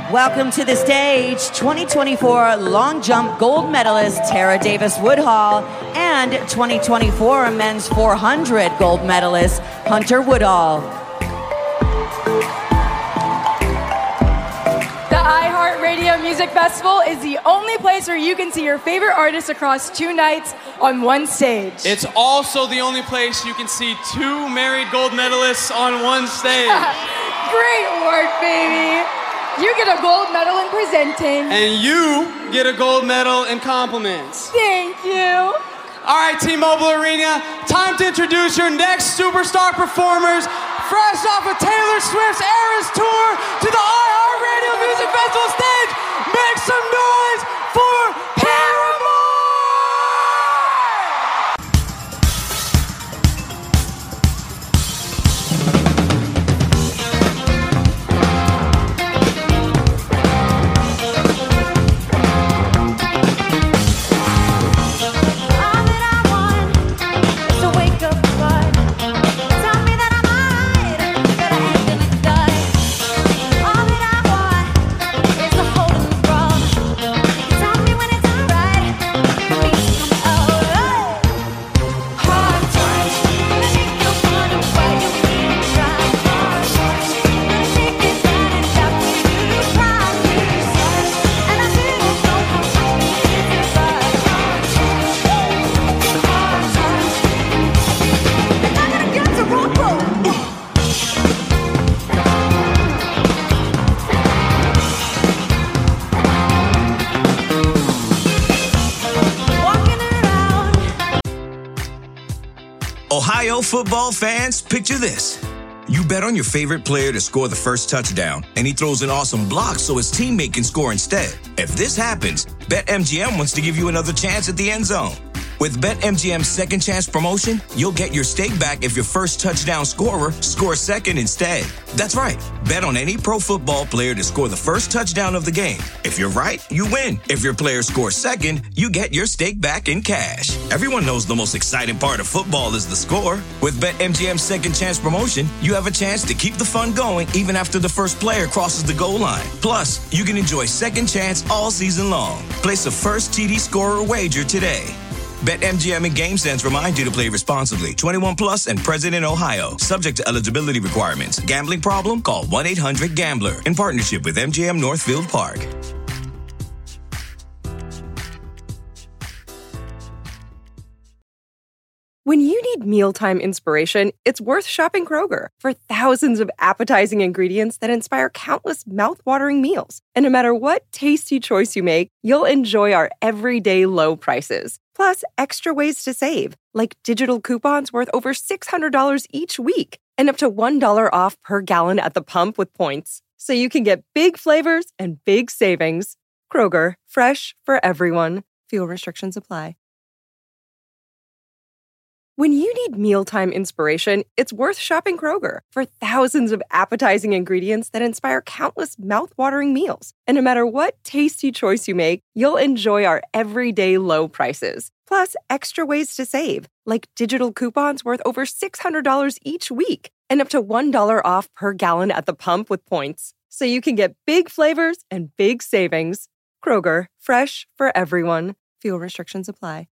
Welcome to the stage, 2024 long jump gold medalist Tara Davis Woodhall and 2024 men's 400 gold medalist Hunter Woodhall. The iHeartRadio Music Festival is the only place where you can see your favorite artists across 2 nights on one stage. It's also the only place you can see 2 married gold medalists on one stage. Great work, baby. You get a gold medal in presenting. And you get a gold medal in compliments. Thank you. All right, T-Mobile Arena, time to introduce your next superstar performers. Fresh off of Taylor Swift's Eras Tour to the iHeartRadio Music Festival stage, make some noise for Paramore! Ohio football fans, picture this. You bet on your favorite player to score the first touchdown, and he throws an awesome block so his teammate can score instead. If this happens, BetMGM wants to give you another chance at the end zone. With BetMGM's second chance promotion, you'll get your stake back if your first touchdown scorer scores second instead. That's right. Bet on any pro football player to score the first touchdown of the game. If you're right, you win. If your player scores second, you get your stake back in cash. Everyone knows the most exciting part of football is the score. With BetMGM's second chance promotion, you have a chance to keep the fun going even after the first player crosses the goal line. Plus, you can enjoy second chance all season long. Place a first TD scorer wager today. BetMGM and GameSense remind you to play responsibly. 21 plus and present in Ohio. Subject to eligibility requirements. Gambling problem? Call 1-800-GAMBLER. In partnership with MGM Northfield Park. When you need mealtime inspiration, it's worth shopping Kroger. For thousands of appetizing ingredients that inspire countless mouthwatering meals. And no matter what tasty choice you make, you'll enjoy our everyday low prices. Plus, extra ways to save, like digital coupons worth over $600 each week and up to $1 off per gallon at the pump with points. So you can get big flavors and big savings. Kroger, fresh for everyone. Fuel restrictions apply. When you need mealtime inspiration, it's worth shopping Kroger. For thousands of appetizing ingredients that inspire countless mouthwatering meals. And no matter what tasty choice you make, you'll enjoy our everyday low prices. Plus, extra ways to save, like digital coupons worth over $600 each week and up to $1 off per gallon at the pump with points. So you can get big flavors and big savings. Kroger, fresh for everyone. Fuel restrictions apply.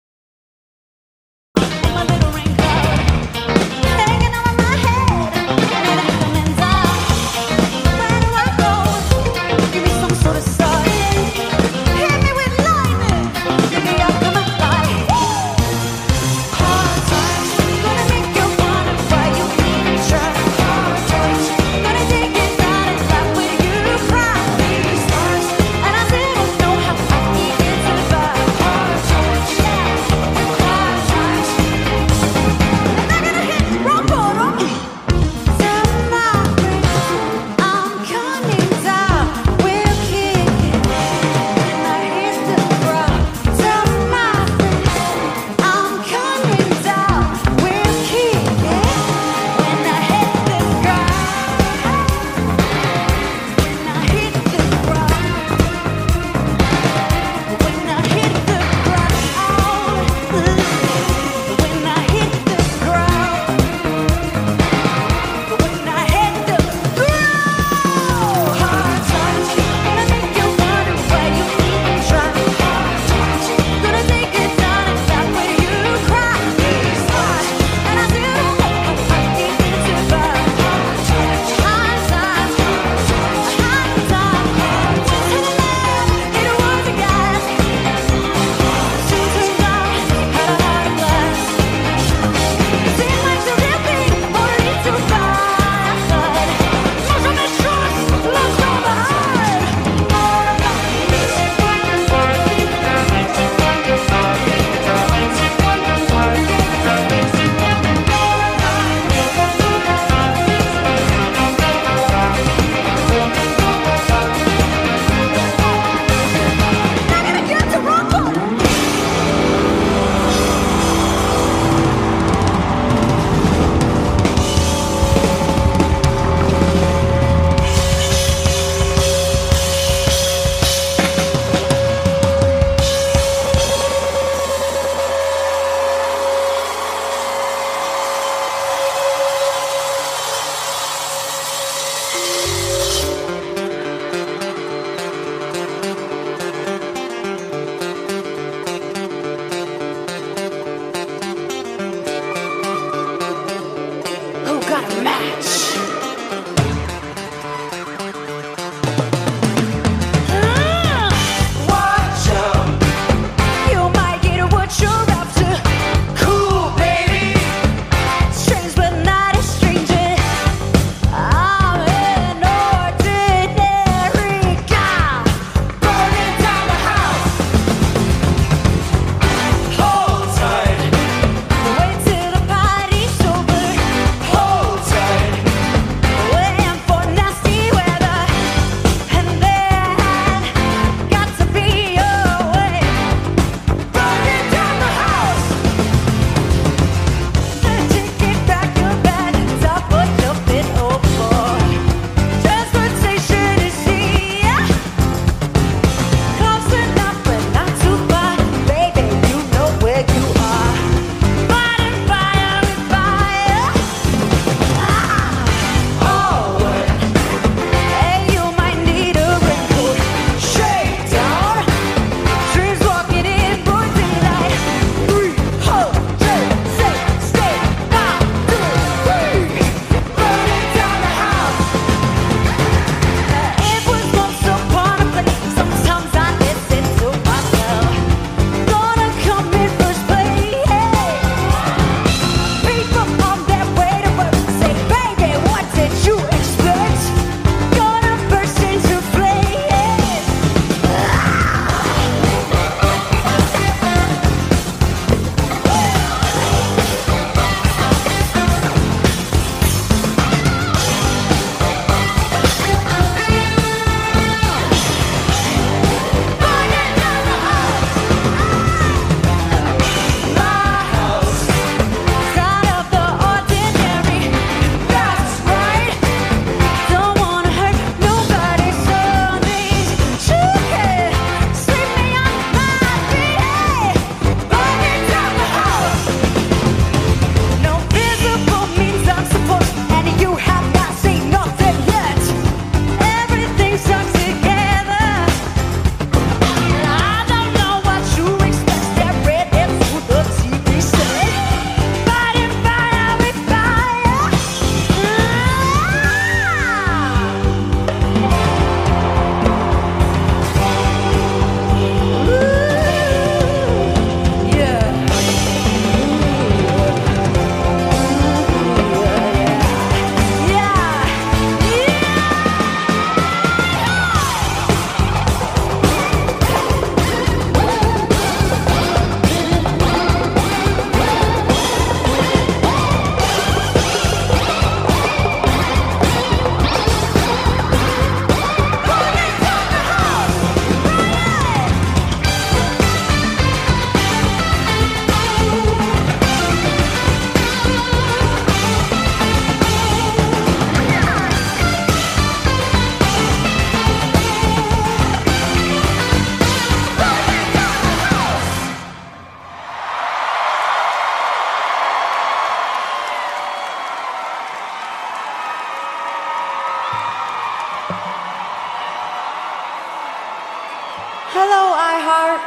Hello, iHeart.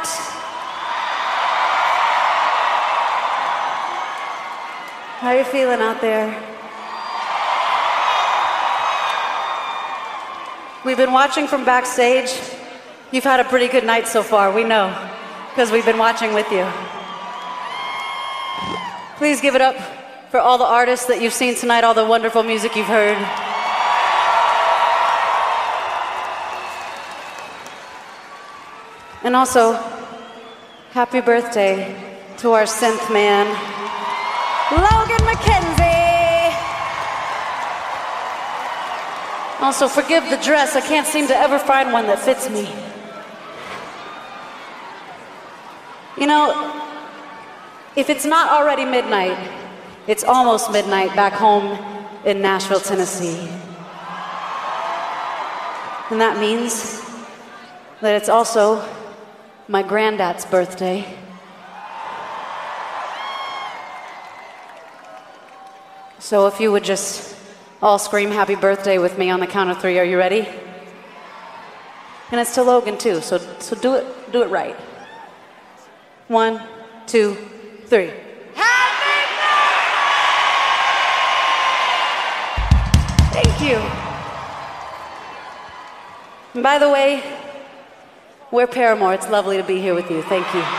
How are you feeling out there? We've been watching from backstage. You've had a pretty good night so far, we know, because we've been watching with you. Please give it up for all the artists that you've seen tonight, all the wonderful music you've heard. And also, happy birthday to our synth man, Logan McKenzie. Also, forgive the dress. I can't seem to ever find one that fits me. You know, if it's not already midnight, it's almost midnight back home in Nashville, Tennessee. And that means that it's also my granddad's birthday. So if you would just all scream happy birthday with me on the count of 3. Are you ready? And it's to Logan too, so do it right. 1, 2, 3. Happy birthday! Thank you. And by the way, we're Paramore. It's lovely to be here with you. Thank you.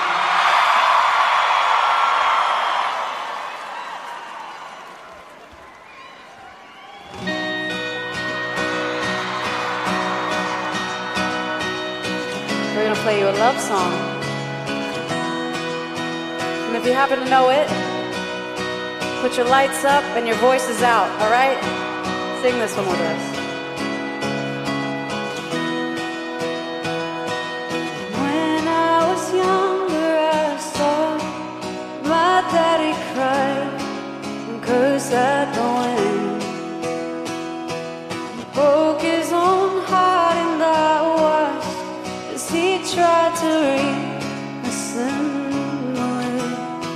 We're going to play you a love song. And if you happen to know it, put your lights up and your voices out, all right? Sing this one with us. Daddy cried and cursed at the wind. He broke his own heart in that wash as he tried to reassimilate.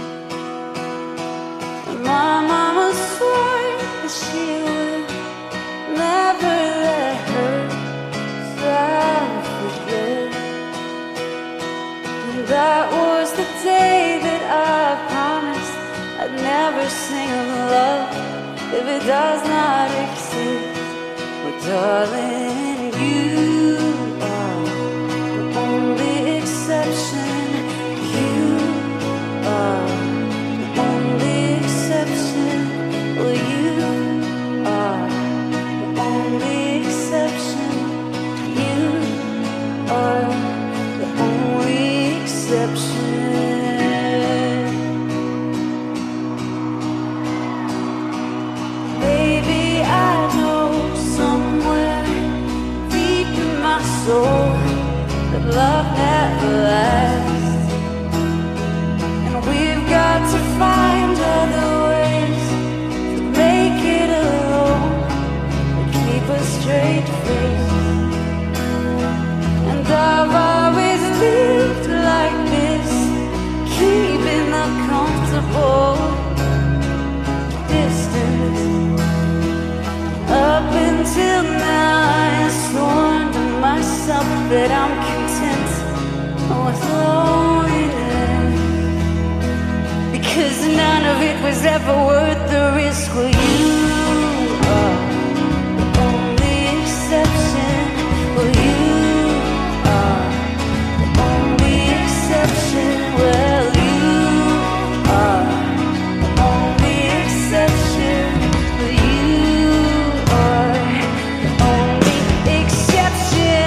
And my mama swore that she would never let herself forget. And that was the day that I promised I'd never sing of love if it does not exist. But darling, you are the only exception. You are the only exception. Well, you are the only exception. You are the only exception. That love never lasts, and we've got to find other ways to make it alone, to keep a straight face. And I've always lived like this, keeping the comfortable distance. Up until now, I've sworn myself that I'm content with loneliness, because none of it was ever worth the risk. Well, you are the only exception. Well, you are the only exception. Well, you are the only exception. Well, you are the only exception.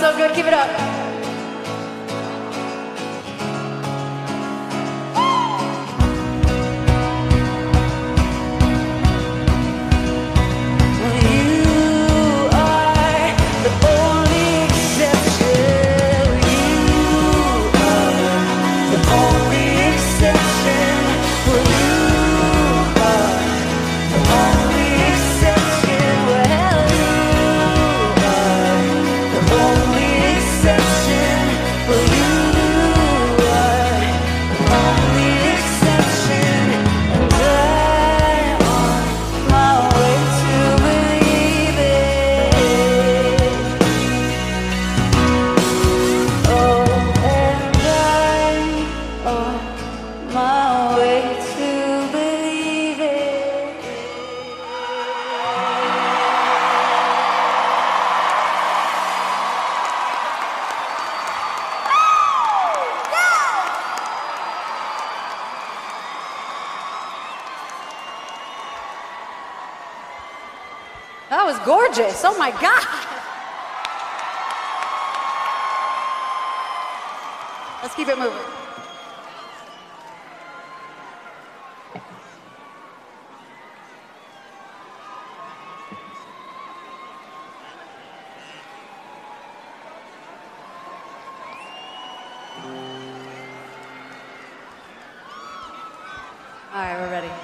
so good. Keep it up. That was gorgeous. Oh my God. Let's keep it moving. All right, we're ready.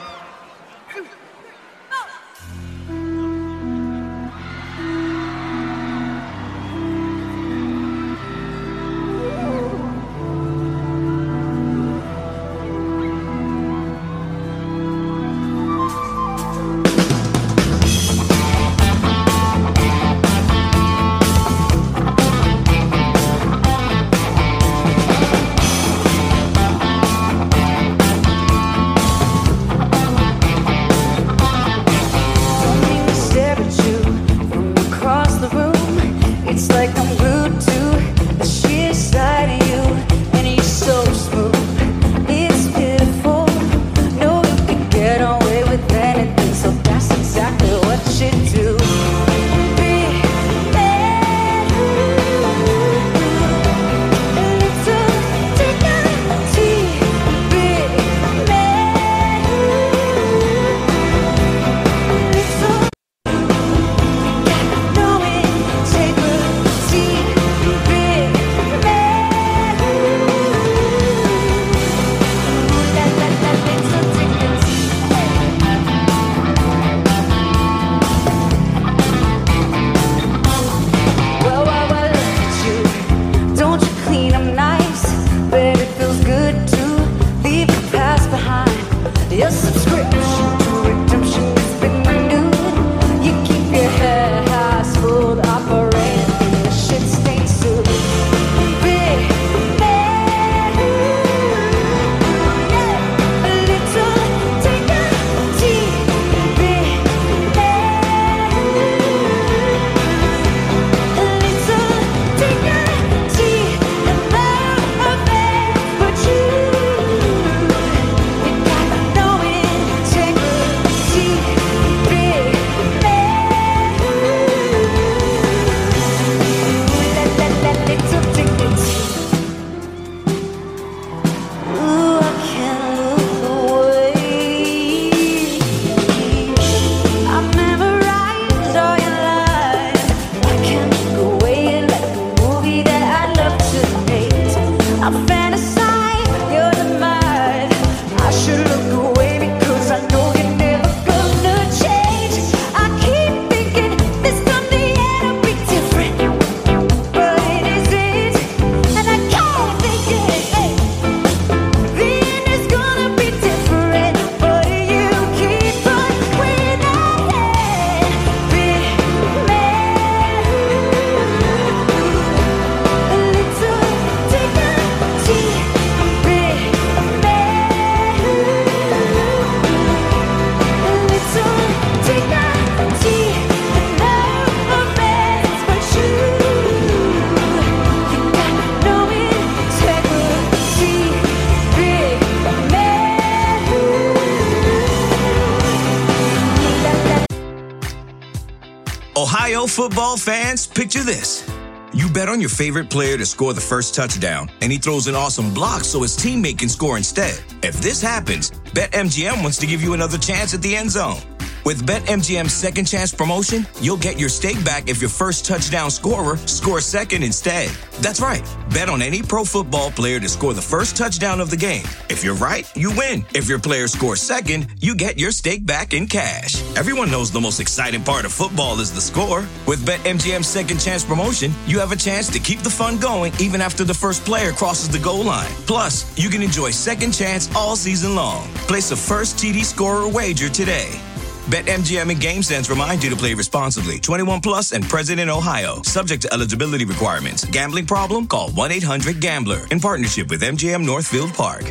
Ohio football fans, picture this. You bet on your favorite player to score the first touchdown, and he throws an awesome block so his teammate can score instead. If this happens, BetMGM wants to give you another chance at the end zone. With BetMGM's second chance promotion, you'll get your stake back if your first touchdown scorer scores second instead. That's right. Bet on any pro football player to score the first touchdown of the game. If you're right, you win. If your player scores second, you get your stake back in cash. Everyone knows the most exciting part of football is the score. With BetMGM's second chance promotion, you have a chance to keep the fun going even after the first player crosses the goal line. Plus, you can enjoy second chance all season long. Place a first TD scorer wager today. BetMGM and GameSense remind you to play responsibly. 21 plus and present in Ohio. Subject to eligibility requirements. Gambling problem? Call 1-800-GAMBLER. In partnership with MGM Northfield Park.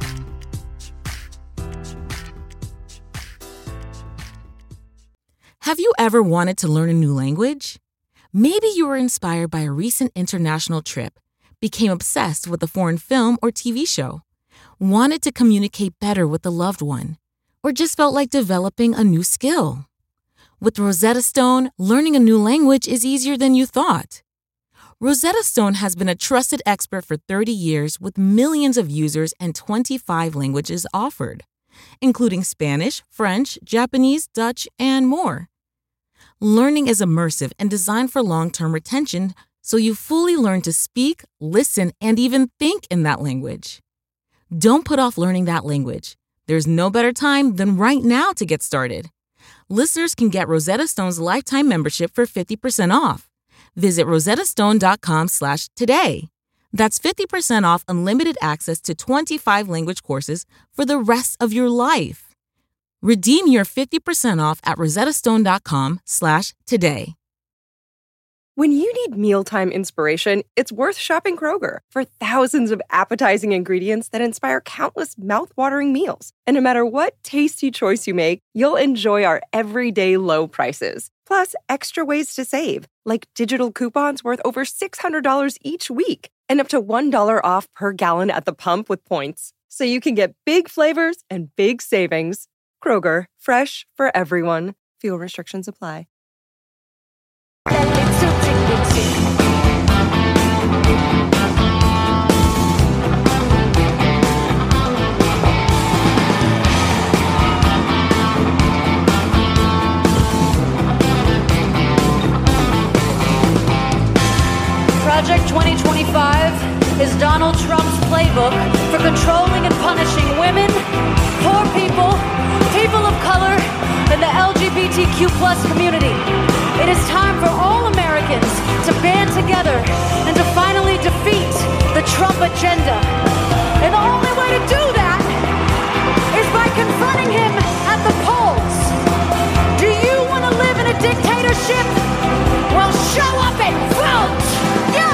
Have you ever wanted to learn a new language? Maybe you were inspired by a recent international trip, became obsessed with a foreign film or TV show, wanted to communicate better with a loved one, or just felt like developing a new skill. With Rosetta Stone, learning a new language is easier than you thought. Rosetta Stone has been a trusted expert for 30 years with millions of users and 25 languages offered, including Spanish, French, Japanese, Dutch, and more. Learning is immersive and designed for long-term retention, so you fully learn to speak, listen, and even think in that language. Don't put off learning that language. There's no better time than right now to get started. Listeners can get Rosetta Stone's lifetime membership for 50% off. Visit rosettastone.com/today. That's 50% off unlimited access to 25 language courses for the rest of your life. Redeem your 50% off at rosettastone.com/today. When you need mealtime inspiration, it's worth shopping Kroger for thousands of appetizing ingredients that inspire countless mouth-watering meals. And no matter what tasty choice you make, you'll enjoy our everyday low prices. Plus, extra ways to save, like digital coupons worth over $600 each week and up to $1 off per gallon at the pump with points. So you can get big flavors and big savings. Kroger, fresh for everyone. Fuel restrictions apply. Project 2025 is Donald Trump's playbook for controlling and punishing women, poor people, people of color, and the LGBTQ+ community. It is time for all Americans to band together and to finally defeat the Trump agenda. And the only way to do that is by confronting him at the polls. Do you want to live in a dictatorship? Well, show up and vote! Yeah!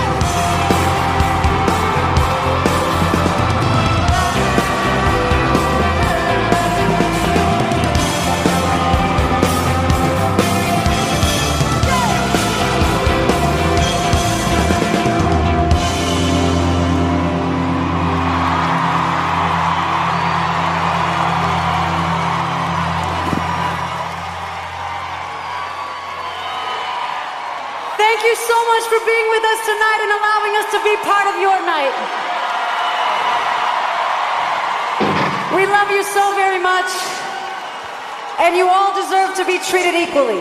Thank you so much for being with us tonight and allowing us to be part of your night. We love you so very much, and you all deserve to be treated equally.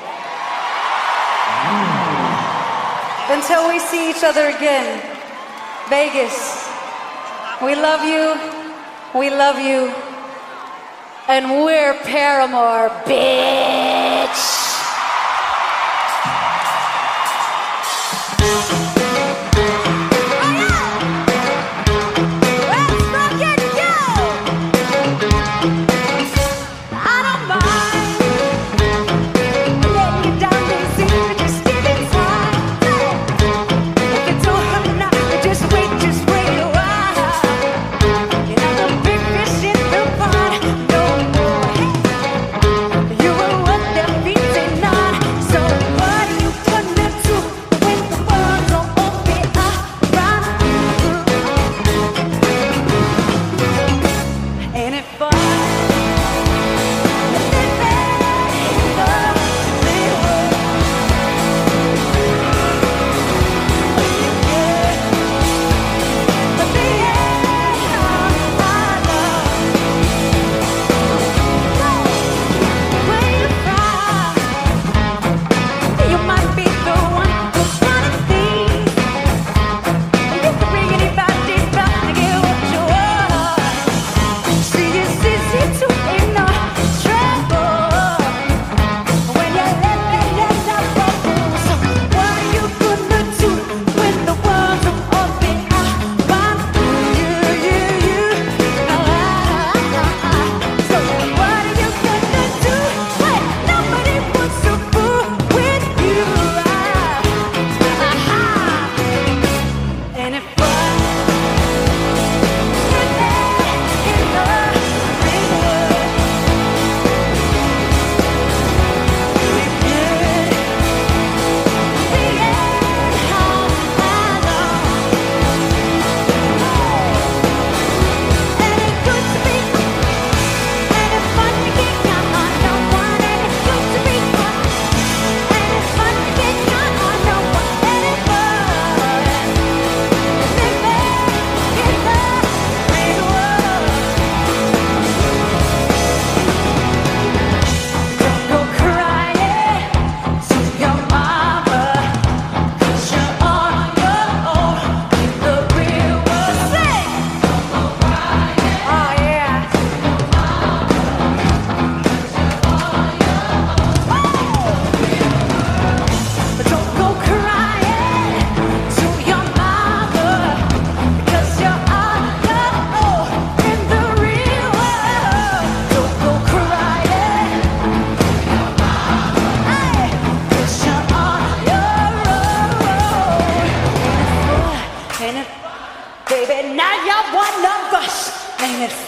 Until we see each other again, Vegas, we love you, and we're Paramore, bitch! You were what them beats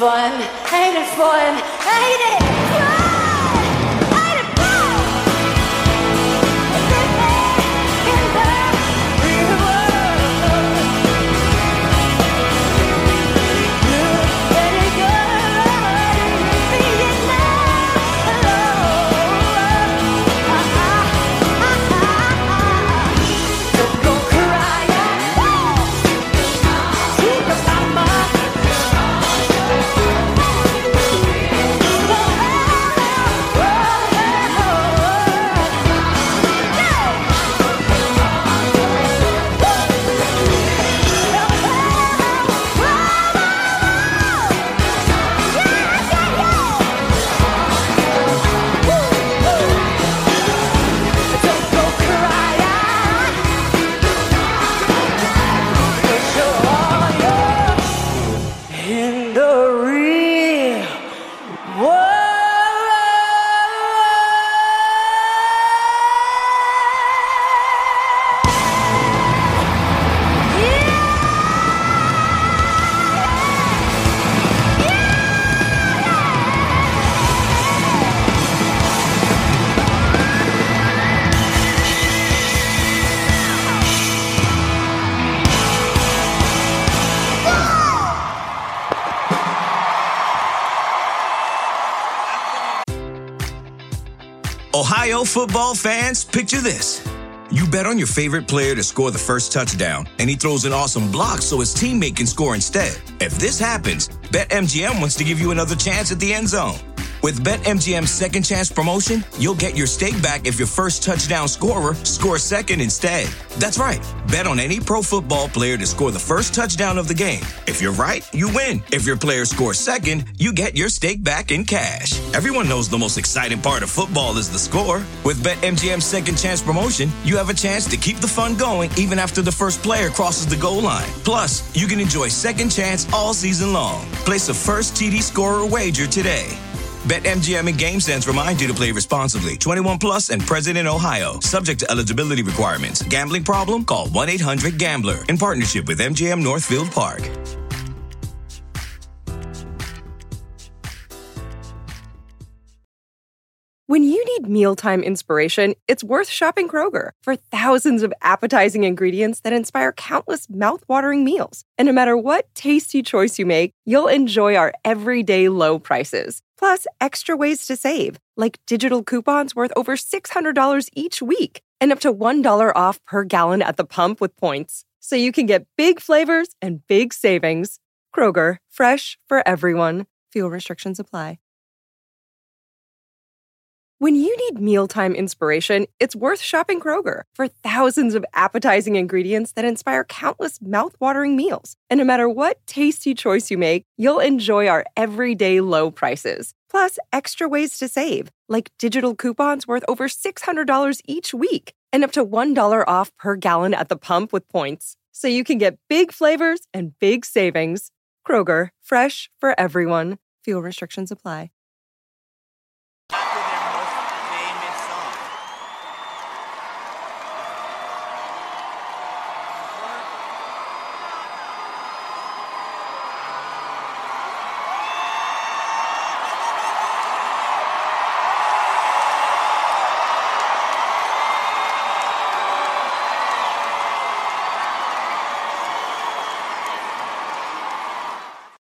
fun? Ain't it fun? Ain't it fun? Ain't it fun? In the real world. Look at it go, being alone. Don't go crying. See your mama. In the real Ohio football fans, picture this. You bet on your favorite player to score the first touchdown, and he throws an awesome block so his teammate can score instead. If this happens, BetMGM wants to give you another chance at the end zone. With BetMGM's second chance promotion, you'll get your stake back if your first touchdown scorer scores second instead. That's right. Bet on any pro football player to score the first touchdown of the game. If you're right, you win. If your player scores second, you get your stake back in cash. Everyone knows the most exciting part of football is the score. With BetMGM's second chance promotion, you have a chance to keep the fun going even after the first player crosses the goal line. Plus, you can enjoy second chance all season long. Place a first TD scorer wager today. BetMGM and GameSense remind you to play responsibly. 21 plus and present in Ohio. Subject to eligibility requirements. Gambling problem? Call 1-800-GAMBLER. In partnership with MGM Northfield Park. When you need mealtime inspiration, it's worth shopping Kroger for thousands of appetizing ingredients that inspire countless mouthwatering meals. And no matter what tasty choice you make, you'll enjoy our everyday low prices. Plus, extra ways to save, like digital coupons worth over $600 each week and up to $1 off per gallon at the pump with points. So you can get big flavors and big savings. Kroger, fresh for everyone. Fuel restrictions apply. When you need mealtime inspiration, it's worth shopping Kroger for thousands of appetizing ingredients that inspire countless mouthwatering meals. And no matter what tasty choice you make, you'll enjoy our everyday low prices. Plus, extra ways to save, like digital coupons worth over $600 each week and up to $1 off per gallon at the pump with points. So you can get big flavors and big savings. Kroger, fresh for everyone. Fuel restrictions apply.